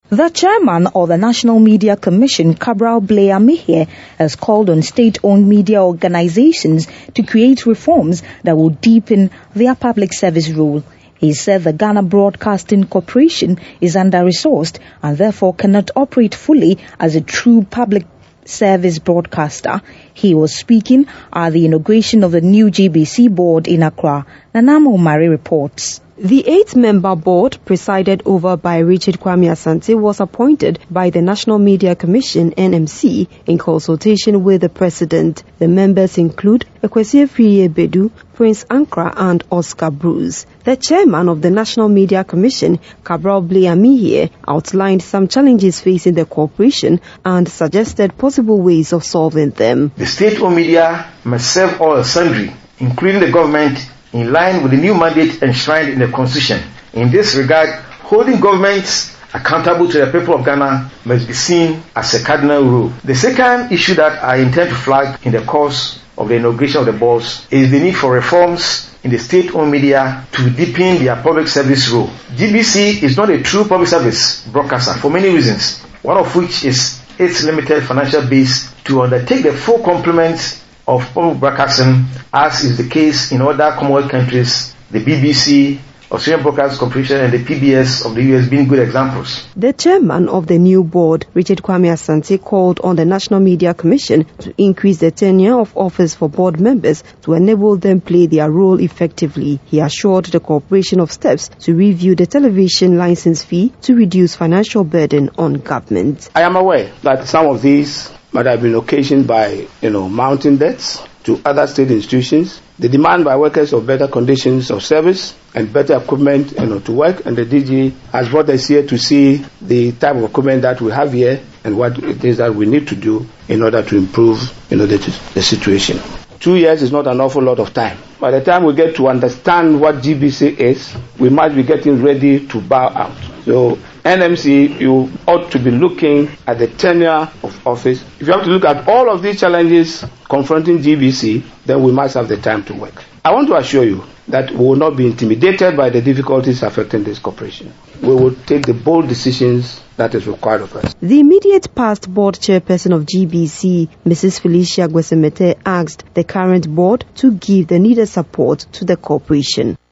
The chairman of the National Media Commission, Cabral Blair Mihie, has called on state-owned media organizations to create reforms that will deepen their public service role. He said the Ghana Broadcasting Corporation is under-resourced and therefore cannot operate fully as a true public service broadcaster. He was speaking at the inauguration of the new GBC board in Accra. Nanamo Mari reports. The 8-member board, presided over by Richard Kwame Asante, was appointed by the National Media Commission, NMC, in consultation with the President. The members include Ekwesi Efriye Bedu, Prince Ankra and Oscar Bruce. The chairman of the National Media Commission, Cabral Blair Mihie, outlined some challenges facing the corporation and suggested possible ways of solving them. The state-owned media must serve all and sundry, including the government, in line with the new mandate enshrined in the Constitution. In this regard, holding governments accountable to the people of Ghana must be seen as a cardinal rule. The second issue that I intend to flag in the course of the inauguration of the boards is the need for reforms in the state-owned media to deepen their public service role. GBC is not a true public service broadcaster for many reasons, one of which is its limited financial base to undertake the full complement of public broadcasting, as is the case in other Commonwealth countries, the BBC, Australian Broadcasting Corporation and the PBS of the US being good examples. The chairman of the new board, Richard Kwame Asante, called on the National Media Commission to increase the tenure of office for board members to enable them play their role effectively. He assured the corporation of steps to review the television license fee to reduce financial burden on government. I am aware that some of these might have been occasioned by, mounting debts to other state institutions, the demand by workers of better conditions of service and better equipment, to work, and the DG has brought us here to see the type of equipment that we have here and what it is that we need to do in order to improve, the situation. 2 years is not an awful lot of time. By the time we get to understand what GBC is, we might be getting ready to bow out. So NMC, you ought to be looking at the tenure of office. If you have to look at all of these challenges confronting GBC, then we must have the time to work. I want to assure you that we will not be intimidated by the difficulties affecting this corporation. We will take the bold decisions that is required of us. The immediate past board chairperson of GBC, Mrs. Felicia Gwesemete, asked the current board to give the needed support to the corporation.